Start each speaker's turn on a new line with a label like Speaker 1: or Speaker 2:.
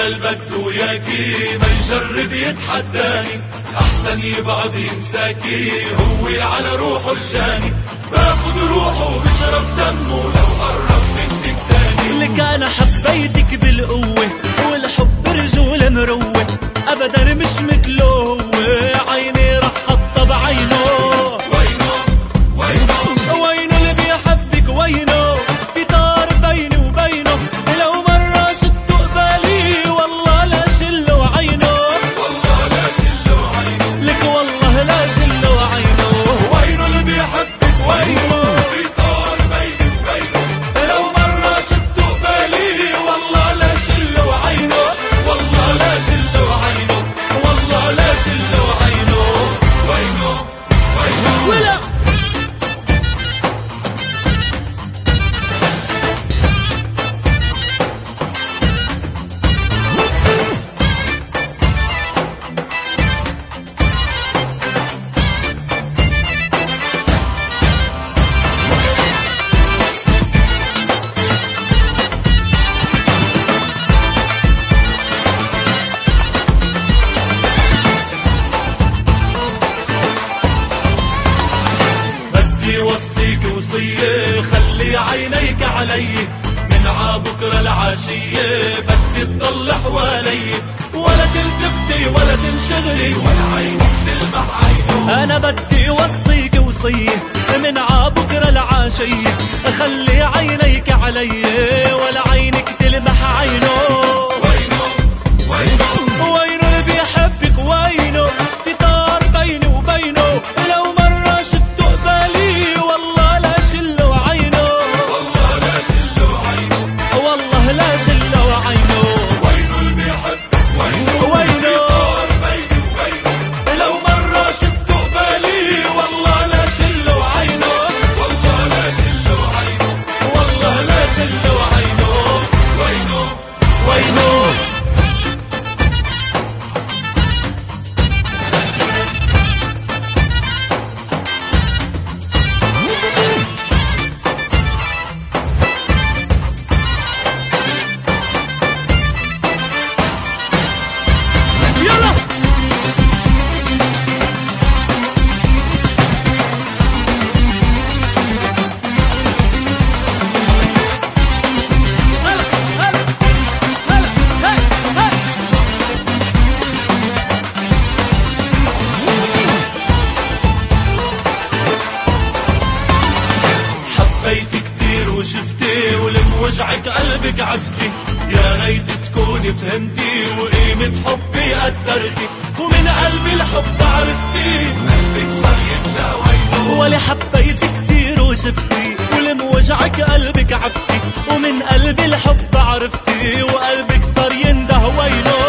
Speaker 1: رجال بده ياكي ما يجرب يتحداني، احسن يبعد ينساكي هو على روحه الجاني، باخد روحه وبشرب دمه لو قرب منك تاني.
Speaker 2: لك انا حبيتك بالقوة والحب رجول مروة، ابدا مش مثله هو، عيني رح حطها بعينه.
Speaker 1: وينه وينه
Speaker 2: وينه اللي بيحبك وينه، في طار بيني وبينه، لو مرة شفته قبالي والله لا شله عينه.
Speaker 1: والله لا شله عينه،
Speaker 2: لك والله لا شله عينه.
Speaker 1: وينه اللي بيحبك وينه، في طار بيني وبينه، لو مرة شفته قبالي والله لا شله عينه. والله لا شله عينه، والله لا شله عينه. وينه وينه
Speaker 2: ولا
Speaker 1: وصيك وصية خلي عينيك علي، من عبكرة العشية بدي تضل حوالي، ولا تلتفتي ولا تنشغلي ولا عينك تلمح عينه.
Speaker 2: انا بدي وصيك وصية من عبكرة العشية، خلي عينيك علي ولا عينك تلمح عينه.
Speaker 1: وينه وينه
Speaker 2: وينه اللي بيحبك وينه، في طار بيني وبينه، لو مرة شفته قبالي والله لا شله عينه.
Speaker 1: والله لا شله عينه،
Speaker 2: والله لا شله عينه.
Speaker 1: وينه اللي بيحبك وينه،
Speaker 2: وينه
Speaker 1: في طار بيني وبينه، لو مرة شفته قبالي والله لا شله عينه. والله لا شله عينه، والله لا شله عينه. وينه
Speaker 2: وينه يلا هلا هلا هلا هاي هاي.
Speaker 1: حبيت كتير وشفتي ولموجعك قلبك عفتي، يا ريت تكوني فهمتي وقيمة حبي قدرتي، ومن قلبي الحب عرفتي قلبك صار يبدا وينه.
Speaker 2: ولا حبيت كتير وشفتي ولموجعك قلبك عفتي، ومن قلبي الحب عرفتي وقلبك صار ينده وينه.